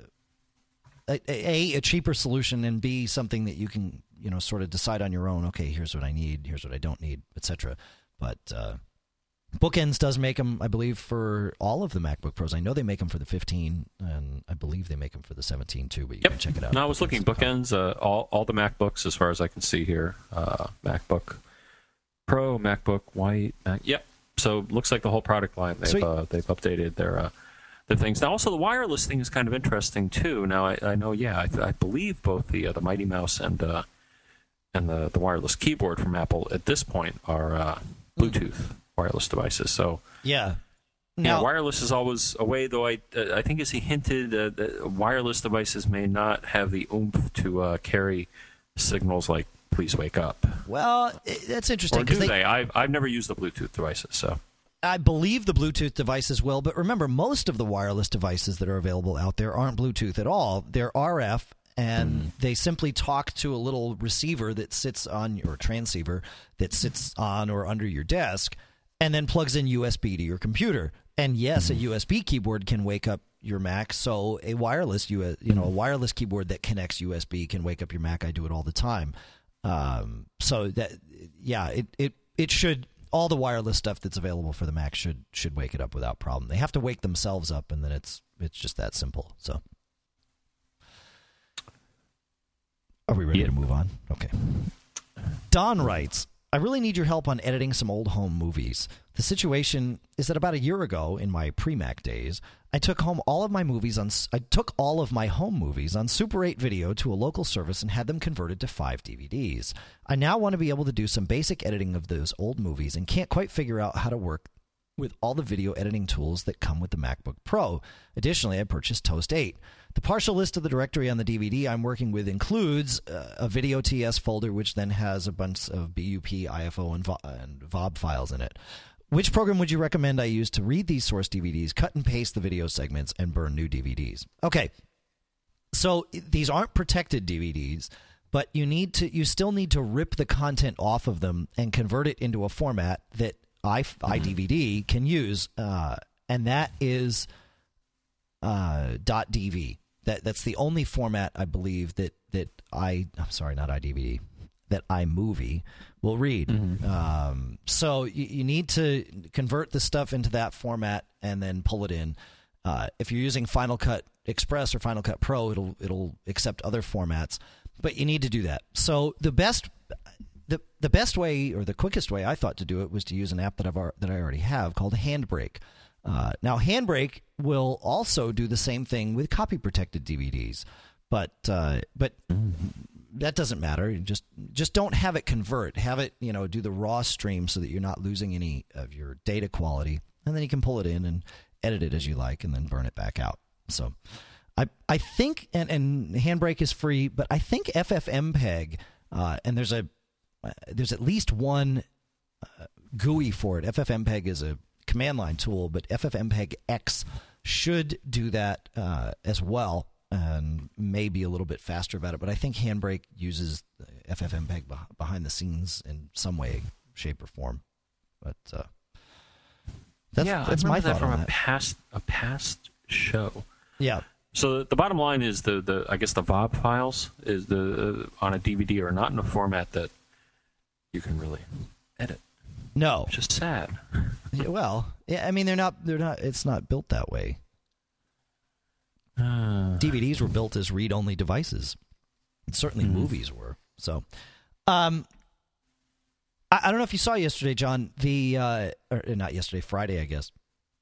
a, a a cheaper solution, and B, something that you can you know sort of decide on your own. Okay, here's what I need. Here's what I don't need, et cetera. But uh, Bookends does make them, I believe, for all of the MacBook Pros. I know they make them for the fifteen, and I believe they make them for the seventeen too. But you Yep. can check it out. No, I was looking Bookends. Uh, all all the MacBooks, as far as I can see here, uh, MacBook Pro, MacBook White. Mac, yep. So looks like the whole product line. They've uh, they've updated their uh, their things. Now, also the wireless thing is kind of interesting too. Now, I, I know, yeah, I, I believe both the uh, the Mighty Mouse and uh, and the the wireless keyboard from Apple at this point are uh, Bluetooth wireless devices. So Yeah. yeah, Now, wireless is always a way, though. I uh, I think, as he hinted, uh, that wireless devices may not have the oomph to uh, carry signals like "Please wake up." well, it- that's interesting Or do because they? I've I've never used the Bluetooth devices, so I believe the Bluetooth devices will, but remember, most of the wireless devices that are available out there aren't Bluetooth at all. They're R F, and mm. they simply talk to a little receiver that sits on your transceiver that sits on or under your desk, and then plugs in U S B to your computer. And yes, mm. a U S B keyboard can wake up your Mac. So a wireless, you know, a wireless keyboard that connects U S B can wake up your Mac. I do it all the time. Um, so that, yeah, it, it, it should. All the wireless stuff that's available for the Mac should should wake it up without problem. They have to wake themselves up, and then it's it's just that simple. So, are we ready yeah. to move on? Okay. Don writes, I really need your help on editing some old home movies. The situation is that about a year ago, in my pre-Mac days, I took home all of my movies on. I took all of my home movies on Super eight Video to a local service and had them converted to five D V Ds. I now want to be able to do some basic editing of those old movies and can't quite figure out how to work with all the video editing tools that come with the MacBook Pro. Additionally, I purchased Toast eight. The partial list of the directory on the D V D I'm working with includes uh, a Video T S folder, which then has a bunch of B U P, I F O, and, vo- and V O B files in it. Which program would you recommend I use to read these source D V Ds, cut and paste the video segments, and burn new D V Ds? Okay, so these aren't protected D V Ds, but you need to. You still need to rip the content off of them and convert it into a format that I, mm-hmm. iDVD can use, uh, and that is uh, .dv. That that's the only format I believe that that I. I'm sorry, not iDVD. That iMovie will read. Mm-hmm. Um, so you, you need to convert the stuff into that format and then pull it in. Uh, if you're using Final Cut Express or Final Cut Pro, it'll it'll accept other formats, but you need to do that. So the best the the best way or the quickest way I thought to do it was to use an app that I've that I already have called Handbrake. Uh, now Handbrake will also do the same thing with copy protected D V Ds, but uh, but. Mm-hmm. That doesn't matter. Just just don't have it convert. Have it, you know, do the raw stream so that you're not losing any of your data quality, and then you can pull it in and edit it as you like, and then burn it back out. So, I I think and and Handbrake is free, but I think FFmpeg uh, and there's a uh, there's at least one uh, G U I for it. FFmpeg is a command line tool, but FFmpeg X should do that uh, as well. And maybe a little bit faster about it, but I think Handbrake uses FFmpeg behind the scenes in some way, shape, or form. But uh, that's, yeah, that's I my remember that thought from on a that. past a past show. Yeah. So the bottom line is the, the I guess the V O B files is the uh, on a D V D are not in a format that you can really edit. No. Which is sad. Yeah, well, yeah, I mean they're not they're not it's not built that way. Uh, D V Ds were built as read-only devices. And certainly Mhm. movies were. So, um, I, I don't know if you saw yesterday, John. The uh, or not yesterday, Friday, I guess.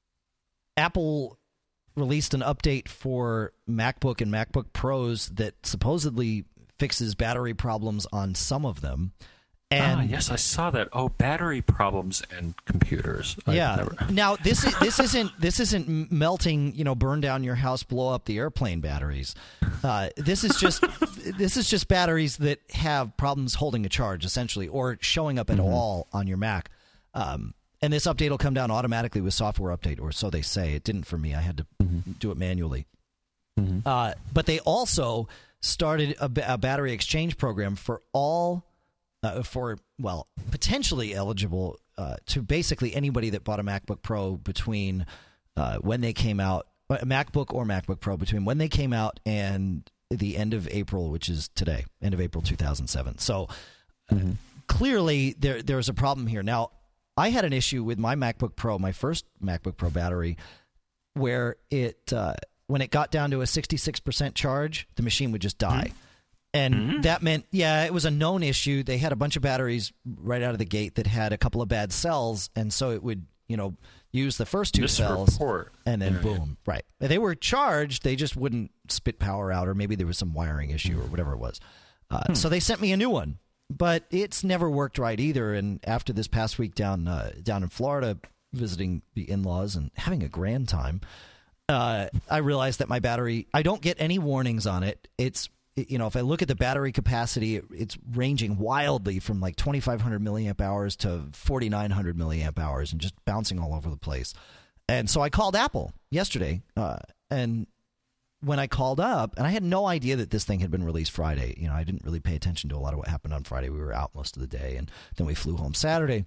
Apple released an update for MacBook and MacBook Pros that supposedly fixes battery problems on some of them. And ah, yes, I saw that. Oh, battery problems and computers. I've yeah. never- Now this is this isn't this isn't melting, you know, burn down your house, blow up the airplane batteries. Uh, this is just this is just batteries that have problems holding a charge, essentially, or showing up at Mm-hmm. all on your Mac. Um, and this update will come down automatically with software update, or so they say. It didn't for me. I had to Mm-hmm. do it manually. Mhm. Uh, but they also started a, ba- a battery exchange program for all. Uh, for, well, potentially eligible uh, to basically anybody that bought a MacBook Pro between uh, when they came out, a MacBook or MacBook Pro between when they came out and the end of April, which is today, end of April two thousand seven. So uh, Mhm. clearly there there's a problem here. Now, I had an issue with my MacBook Pro, my first MacBook Pro battery, where it uh, when it got down to a sixty-six percent charge, the machine would just die. And Mm-hmm. that meant, yeah, it was a known issue. They had a bunch of batteries right out of the gate that had a couple of bad cells, and so it would, you know, use the first two cells, Misreport. and then Yeah, boom, right. They were charged, they just wouldn't spit power out, or maybe there was some wiring issue or whatever it was. Uh, Hmm. So they sent me a new one, but it's never worked right either. And after this past week down uh, down in Florida, visiting the in-laws and having a grand time, uh, I realized that my battery, I don't get any warnings on it. It's You know, if I look at the battery capacity, it, it's ranging wildly from like twenty-five hundred milliamp hours to forty-nine hundred milliamp hours and just bouncing all over the place. And so I called Apple yesterday, uh, and when I called up, and I had no idea that this thing had been released Friday. You know, I didn't really pay attention to a lot of what happened on Friday. We were out most of the day, and then we flew home Saturday.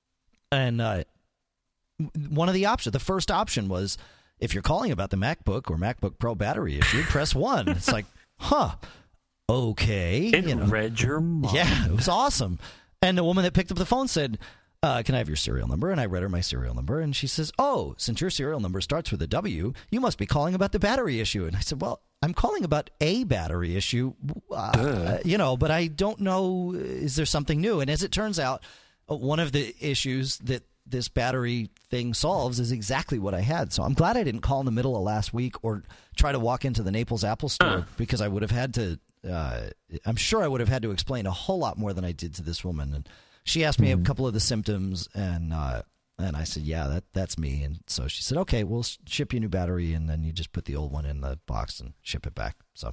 And uh, one of the options, the first option was, if you're calling about the MacBook or MacBook Pro battery issue, press one. It's like, huh, okay. It you know. read your mind. Yeah, it was awesome. And the woman that picked up the phone said, uh, can I have your serial number? And I read her my serial number, and she says, oh, since your serial number starts with a W, you must be calling about the battery issue. And I said, well, I'm calling about a battery issue, uh, you know, but I don't know, is there something new? And as it turns out, uh, one of the issues that this battery thing solves is exactly what I had. So I'm glad I didn't call in the middle of last week or try to walk into the Naples Apple store, Huh. because I would have had to, uh, I'm sure I would have had to explain a whole lot more than I did to this woman. And she asked me Mm-hmm. a couple of the symptoms, and uh, and I said, yeah, that that's me. And so she said, okay, we'll ship you a new battery, and then you just put the old one in the box and ship it back. So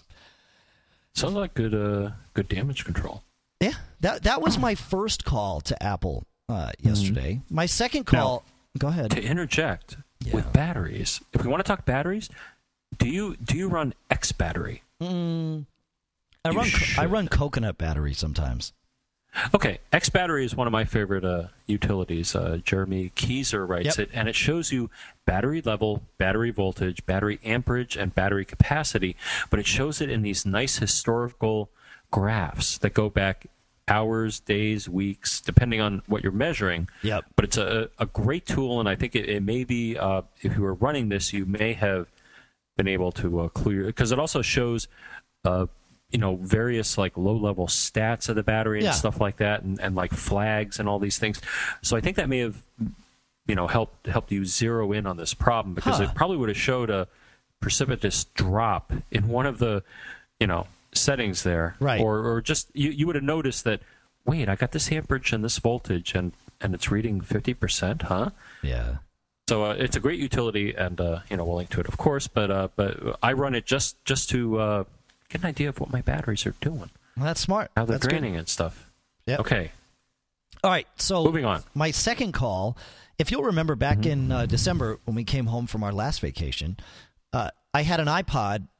Sounds like good uh, good damage control. yeah, that that was my first call to Apple uh, yesterday. My second call, go ahead. To interject Yeah. with batteries, if we want to talk batteries, do you do you run X battery? Mm, I You run co- I should. run coconut battery sometimes. Okay, X battery is one of my favorite uh, utilities. Uh, Jeremy Keyser writes Yep. it, and it shows you battery level, battery voltage, battery amperage, and battery capacity. But it shows it in these nice historical graphs that go back hours, days, weeks, depending on what you're measuring. Yep. But it's a, a great tool, and I think it, it may be, uh, if you were running this, you may have been able to uh, clear, because it also shows uh, you know, various like low-level stats of the battery and Yeah. stuff like that, and, and like flags and all these things. So I think that may have, you know, helped helped you zero in on this problem, because Huh. it probably would have showed a precipitous drop in one of the, you know, settings there, Right. Or or just you, you would have noticed that. Wait, I got this amperage and this voltage, and and it's reading fifty percent, huh? Yeah. So uh, it's a great utility, and uh, you know, we'll link to it, of course. But uh, but I run it just just to uh, get an idea of what my batteries are doing, Well, that's smart. how they're That's good. draining and stuff. Yep. Okay, All right, so moving on. my second call, if you'll remember back in uh, December when we came home from our last vacation, uh, I had an iPod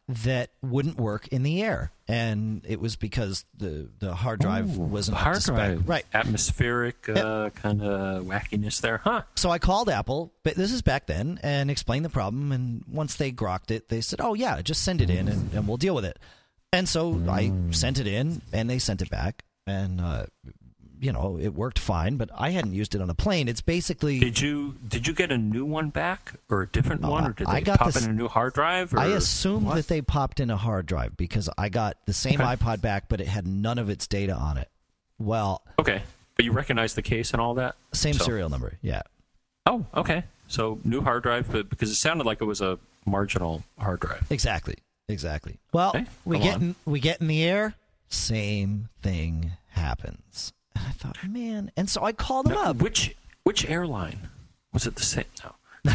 that wouldn't work in the air, and it was because the the hard drive Ooh, wasn't hard up to spec. drive, Right? Atmospheric uh, Yep. kind of wackiness there, huh? So I called Apple, but this is back then, and explained the problem. And once they grokked it, they said, "Oh yeah, just send it in, and, and we'll deal with it." And so I sent it in, and they sent it back, and uh, you know it worked fine. But I hadn't used it on a plane. It's basically Did you did you get a new one back or a different Oh, one, or did I they got pop this- in a new hard drive? Or I assumed what? that they popped in a hard drive because I got the same Okay. iPod back, but it had none of its data on it. Well, Okay, but you recognize the case and all that. same So- serial number, yeah. Oh, okay. So new hard drive, but because it sounded like it was a marginal hard drive. Exactly. Exactly. Well, Okay, we go get on. in, we get in the air, same thing happens. And I thought, man, and so I called them Now, up. which which airline was it? The same? No.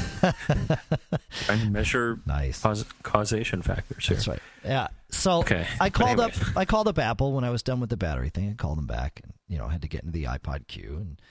Trying to measure Nice. cause, causation factors here. That's right. Yeah. So Okay, I but called anyways. up I called up Apple when I was done with the battery thing. I called them back and you know, had to get into the iPod queue, and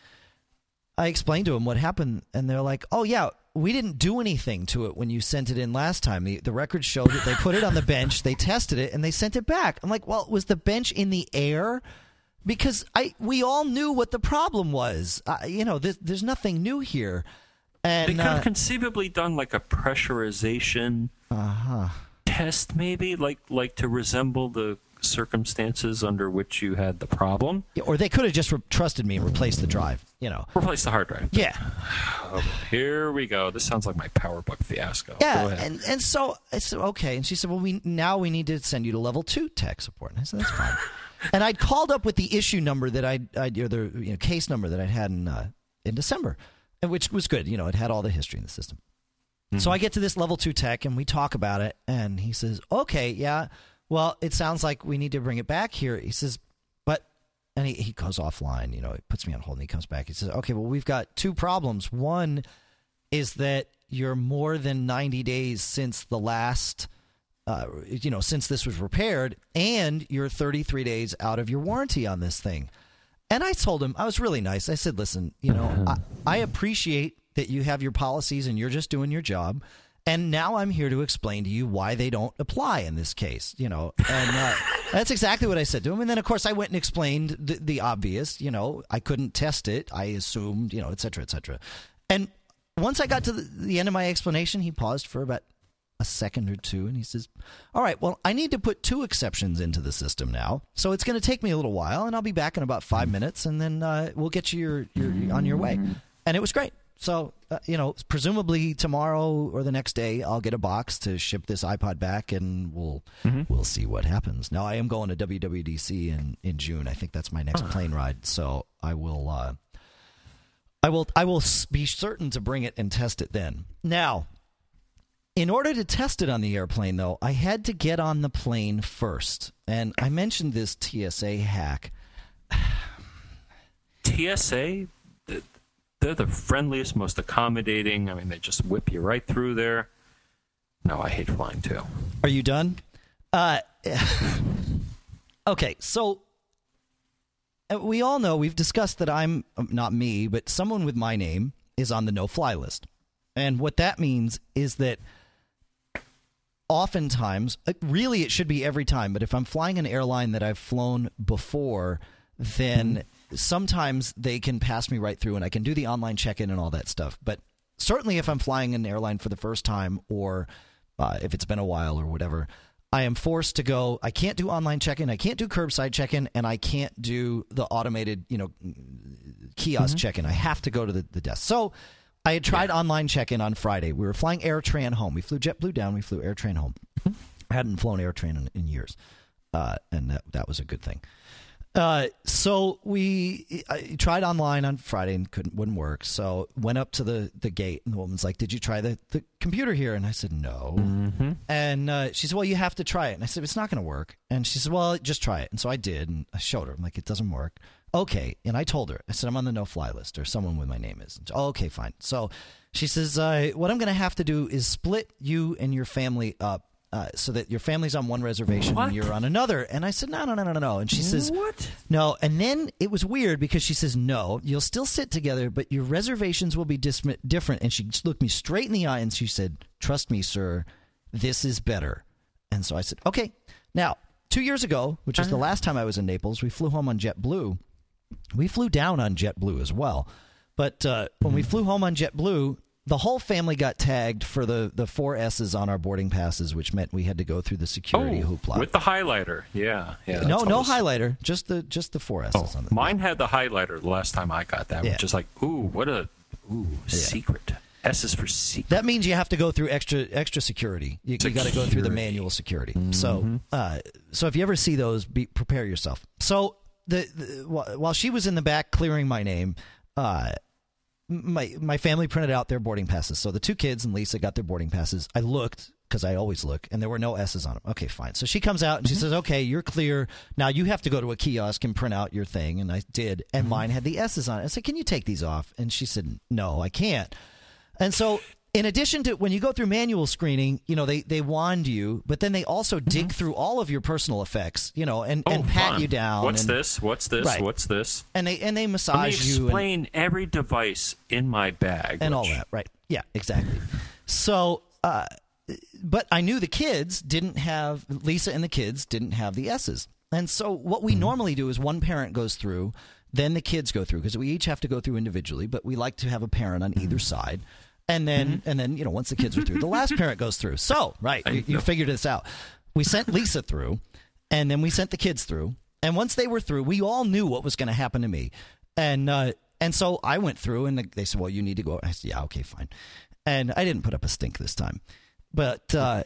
I explained to them what happened, and they're like, "Oh yeah, we didn't do anything to it when you sent it in last time. The, the records showed that they put it on the bench, they tested it, and they sent it back." I'm like, "Well, was the bench in the air?" Because I we all knew what the problem was. Uh, you know, there's, there's nothing new here. And They could have uh, conceivably done like a pressurization uh-huh. test, maybe, like like to resemble the circumstances under which you had the problem. Yeah, or they could have just re- trusted me and replaced the drive. You know. Replace the hard drive. Yeah. Oh, here we go. This sounds like my PowerBook fiasco. Go Yeah, ahead. and and so I said okay, and she said, "Well, we now we need to send you to level two tech support." And I said, "That's fine." And I'd called up with the issue number that I'd, I'd or the you know, case number that I'd had in uh, in December, and which was good. You know, it had all the history in the system. Mm-hmm. So I get to this level two tech, and we talk about it, and he says, "Okay, yeah, well, it sounds like we need to bring it back here." He says, "But," and he, he goes offline. You know, he puts me on hold, and he comes back. He says, "Okay, well, we've got two problems. One is that you're more than ninety days since the last." Uh, you know, since this was repaired, and you're thirty-three days out of your warranty on this thing. And I told him, I was really nice. I said, listen, you know, I, I appreciate that you have your policies and you're just doing your job. And now I'm here to explain to you why they don't apply in this case, you know. And uh, that's exactly what I said to him. And then, of course, I went and explained the, the obvious, you know, I couldn't test it. I assumed, you know, et cetera, et cetera. And once I got to the, the end of my explanation, he paused for about a second or two, and he says, all right, well, I need to put two exceptions into the system now, so it's going to take me a little while, and I'll be back in about five minutes, and then uh, we'll get you your, your, on your way. And it was great. So, uh, you know, presumably tomorrow or the next day, I'll get a box to ship this iPod back, and we'll Mm-hmm. we'll see what happens. Now, I am going to W W D C in, in June. I think that's my next plane ride, so I will uh, I will I will be certain to bring it and test it then. Now, in order to test it on the airplane, though, I had to get on the plane first. And I mentioned this T S A hack. T S A, th- they're the friendliest, most accommodating. I mean, they just whip you right through there. No, I hate flying too. Are you done? Uh, okay, so uh, we all know, we've discussed that I'm, um, not me, but someone with my name is on the no-fly list. And what that means is that oftentimes, uh, really it should be every time, but if I'm flying an airline that I've flown before, then sometimes they can pass me right through and I can do the online check-in and all that stuff. But certainly if I'm flying an airline for the first time, or uh, if it's been a while or whatever, I am forced to go. I can't do online check-in, I can't do curbside check-in, and I can't do the automated, you know, kiosk check-in. I have to go to the, the desk. So I had tried online check-in on Friday. We were flying AirTran home. We flew JetBlue down. We flew AirTran home. I hadn't flown AirTran in, in years, uh, and that that was a good thing. Uh, so we I tried online on Friday and couldn't wouldn't work. So went up to the, the gate, and the woman's like, "Did you try the, the computer here?" And I said, "No." Mm-hmm. And uh, she said, "Well, you have to try it." And I said, "It's not going to work." And she said, "Well, just try it." And so I did, and I showed her. I'm like, "It doesn't work." Okay. And I told her, I said, "I'm on the no-fly list," or someone with my name is. And, oh, okay, fine. So she says, uh, what I'm going to have to do is split you and your family up uh, so that your family's on one reservation What? and you're on another. And I said, no, no, no, no, no. And she says, What? no. And then it was weird because she says, no, you'll still sit together, but your reservations will be dis- different. And she looked me straight in the eye and she said, "Trust me, sir, this is better." And so I said, okay. Now, two years ago, which is the last time I was in Naples, we flew home on JetBlue. We flew down on JetBlue as well. But uh, when we flew home on JetBlue, the whole family got tagged for the, the four S's on our boarding passes, which meant we had to go through the security oh, hoopla. With the highlighter. Yeah. yeah no, no always... highlighter. Just the just the four S's oh, on the Mine had the highlighter the last time I got that, yeah. which is like, ooh, what a ooh yeah. secret. S is for secret. That means you have to go through extra extra security. You, you got to go through the manual security. Mm-hmm. So, uh, so if you ever see those, be, prepare yourself. So, the, the while she was in the back clearing my name, uh, my my family printed out their boarding passes. So the two kids and Lisa got their boarding passes. I looked because I always look, and there were no S's on them. Okay, fine. So she comes out and she mm-hmm. says, "Okay, you're clear. Now you have to go to a kiosk and print out your thing." And I did, and mm-hmm. mine had the S's on it. I said, "Can you take these off?" And she said, "No, I can't." And so, in addition to when you go through manual screening, you know, they, they wand you, but then they also dig mm-hmm. through all of your personal effects, you know, and, oh, and pat fun. you down. What's and, this? What's this? Right. What's this? And they and they massage you. Explain you and, every device in my bag. And which... all that, right. Yeah, exactly. So, uh, but I knew the kids didn't have, Lisa and the kids didn't have the S's. And so what we mm-hmm. normally do is one parent goes through, then the kids go through, because we each have to go through individually, but we like to have a parent on mm-hmm. either side. And then, mm-hmm. and then, you know, once the kids are through, the last parent goes through. So, right, you, you figured this out. We sent Lisa through, and then we sent the kids through. And once they were through, we all knew what was going to happen to me. And uh, and so I went through, and they said, "Well, you need to go." I said, "Yeah, okay, fine." And I didn't put up a stink this time, but. Uh,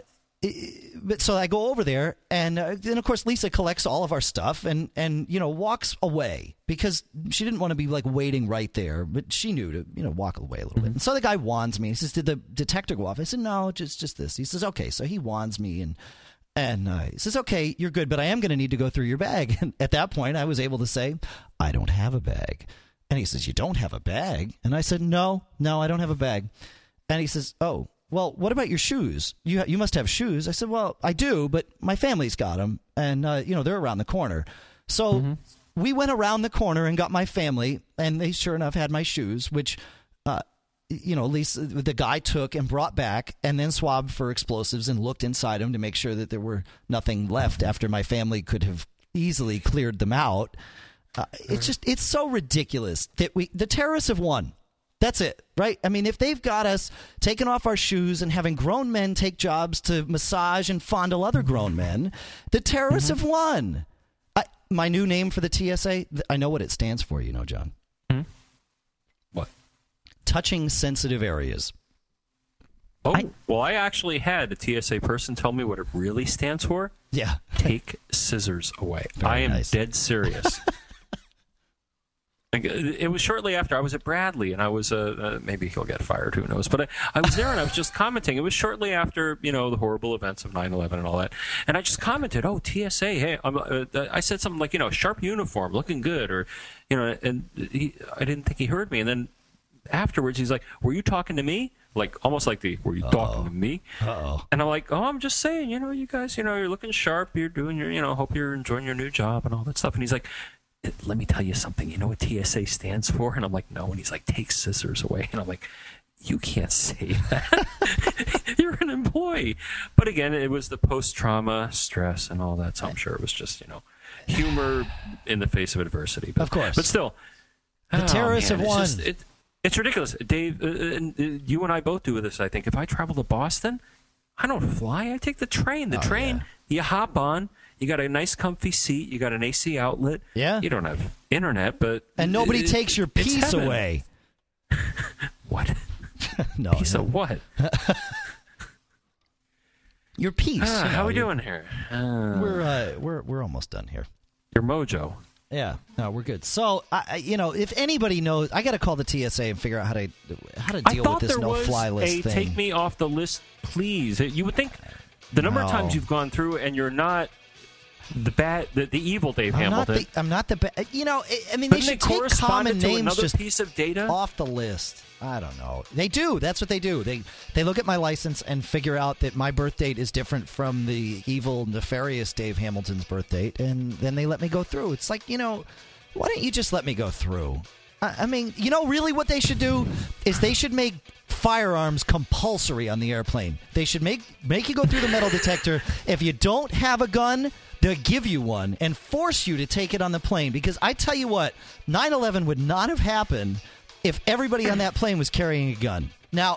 But so I go over there, and uh, then of course Lisa collects all of our stuff, and, and you know walks away because she didn't want to be like waiting right there, but she knew to you know walk away a little mm-hmm. bit. And so the guy wands me. He says, "Did the detector go off?" I said, "No, just just this." He says, "Okay." So he wands me, and and uh, he says, "Okay, you're good, but I am going to need to go through your bag." And at that point, I was able to say, "I don't have a bag." And he says, "You don't have a bag?" And I said, "No, no, I don't have a bag." And he says, "Oh. Well, what about your shoes? You ha- you must have shoes." I said, "Well, I do, but my family's got them, and uh, you know they're around the corner." So mm-hmm. we went around the corner and got my family, and they sure enough had my shoes, which uh, you know, at least the guy took and brought back, and then swabbed for explosives and looked inside them to make sure that there were nothing left after my family could have easily cleared them out. Uh, it's just it's so ridiculous that we the terrorists have won. That's it, right? I mean, if they've got us taking off our shoes and having grown men take jobs to massage and fondle other grown men, the terrorists mm-hmm. have won. I, my new name for the T S A, I know what it stands for, you know, John. Mm-hmm. What? Touching sensitive areas. Oh, I, well, I actually had a T S A person tell me what it really stands for. Yeah. Take scissors away. Very I am nice. dead serious. It was shortly after I was at Bradley, and I was, uh, uh, maybe he'll get fired, who knows, but I, I was there, and I was just commenting. It was shortly after, you know, the horrible events of nine eleven and all that, and I just commented, "Oh, T S A, hey," I'm, uh, I said something like, you know, "Sharp uniform, looking good," or, you know, and he, I didn't think he heard me, and then afterwards, he's like, "Were you talking to me?" Like, almost like the, "Were you Uh-oh. talking to me?" Uh-oh. And I'm like, "Oh, I'm just saying, you know, you guys, you know, you're looking sharp, you're doing your, you know, hope you're enjoying your new job and all that stuff," and he's like, "Let me tell you something. You know what T S A stands for?" And I'm like, "No." And he's like, "Take scissors away." And I'm like, "You can't say that. You're an employee." But again, it was the post-trauma stress and all that. So I'm sure it was just, you know, humor in the face of adversity. But, of course. But still. The oh, terrorists man, have won. It's, just, it, it's ridiculous. Dave, uh, and, uh, you and I both do this, I think. If I travel to Boston, I don't fly. I take the train. The oh, train, yeah. you hop on. You got a nice comfy seat. You got an A C outlet. Yeah. You don't have internet, but... And nobody it, takes your piece away. What? no. Piece no. of what? Your piece. Ah, you know, how are we your, doing here? Uh, we're uh, we're we're almost done here. Your mojo. Yeah. No, we're good. So, I, you know, if anybody knows, I got to call the T S A and figure out how to how to deal with this no-fly list a thing. Take me off the list, please. You would think the number no. of times you've gone through and you're not the bad, the, the evil Dave I'm Hamilton. Not the, I'm not the bad. You know, I mean, but they should they take common to names another just piece of data off the list. I don't know. They do. That's what they do. They they look at my license and figure out that my birth date is different from the evil, nefarious Dave Hamilton's birth date, and then they let me go through. It's like, you know, why don't you just let me go through? I, I mean, you know, really what they should do is they should make firearms compulsory on the airplane. They should make make you go through the metal detector. If you don't have a gun, they'll give you one and force you to take it on the plane. Because I tell you what, nine eleven would not have happened if everybody on that plane was carrying a gun. Now,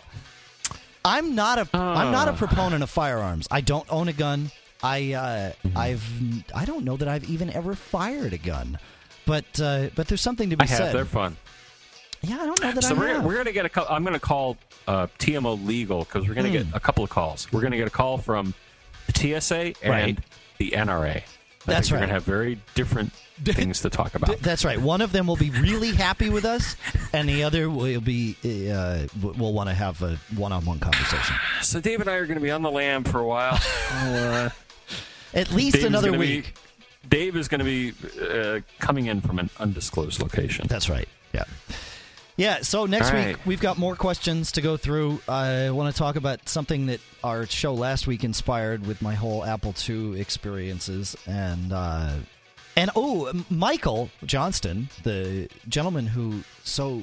I'm not a uh. I'm not a proponent of firearms. I don't own a gun. I uh, I've I don't know that I've even ever fired a gun, but uh, but there's something to be I have. said. They're fun. Yeah, I don't know that so I we're, have. we're going to get a couple. I'm going to call uh, T M O Legal because we're going to Mm. get a couple of calls. We're going to get a call from the T S A and Right. the N R A. I That's think We're right. going to have very different things to talk about. That's right. One of them will be really happy with us, and the other will be uh, will want to have a one-on-one conversation. So Dave and I are going to be on the lam for a while. uh, At least Dave's another gonna week. Be, Dave is going to be uh, coming in from an undisclosed location. That's right. Yeah. Yeah, so next All week right. we've got more questions to go through. I want to talk about something that our show last week inspired with my whole Apple two experiences. And, uh, and oh, Michael Johnston, the gentleman who so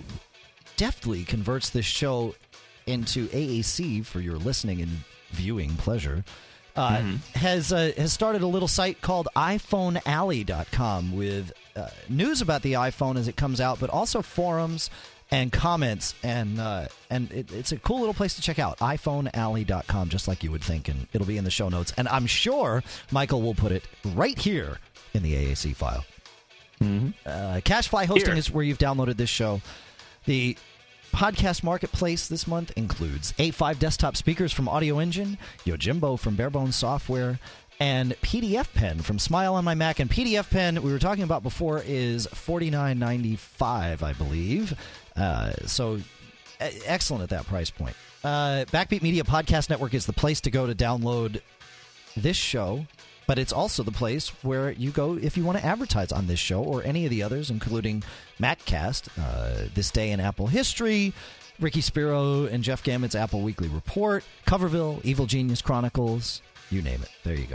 deftly converts this show into A A C for your listening and viewing pleasure, uh, Mm-hmm. has uh, has started a little site called i phone alley dot com with uh, news about the iPhone as it comes out, but also forums and comments, and uh, and it, it's a cool little place to check out, i phone alley dot com, just like you would think, and it'll be in the show notes. And I'm sure Michael will put it right here in the A A C file. Mm-hmm. Uh, Cashfly Hosting Here. is where you've downloaded this show. The podcast marketplace this month includes A five desktop speakers from Audio Engine, Yojimbo from Barebones Software, and P D F Pen from Smile on My Mac. And P D F Pen, we were talking about before, is forty-nine ninety-five, I believe. Uh, so e- excellent at that price point. Uh, Backbeat Media Podcast Network is the place to go to download this show, but it's also the place where you go if you want to advertise on this show or any of the others, including MacCast, uh, This Day in Apple History, Ricky Spiro and Jeff Gammett's Apple Weekly Report, Coverville, Evil Genius Chronicles, you name it. There you go.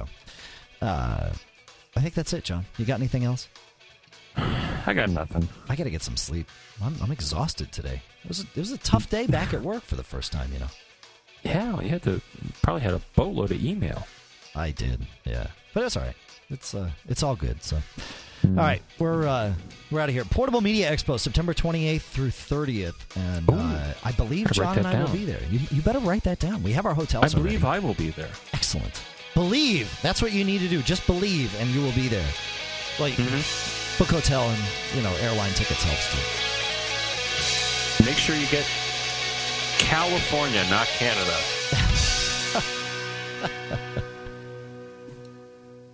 Uh, I think that's it, John. You got anything else? I got nothing. I got to get some sleep. I'm, I'm exhausted today. It was, a, it was a tough day back at work for the first time, you know. Yeah, you had to probably had a boatload of email. I did, yeah. But it's all right. It's uh, it's all good. So, all right, we're uh, we're out of here. Portable Media Expo, September twenty-eighth through thirtieth, and uh, I believe Gotta John write and that I will down. be there. You, you better write that down. We have our hotels. I believe already. I will be there. Excellent. Believe. That's what you need to do. Just believe, and you will be there. Well, you Mm-hmm. book hotel and you know airline tickets helps too. Make sure you get California, not Canada.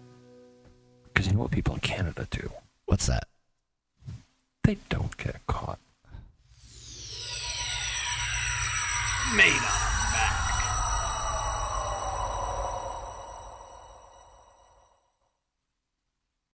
Because you know what people in Canada do? What's that? They don't get caught.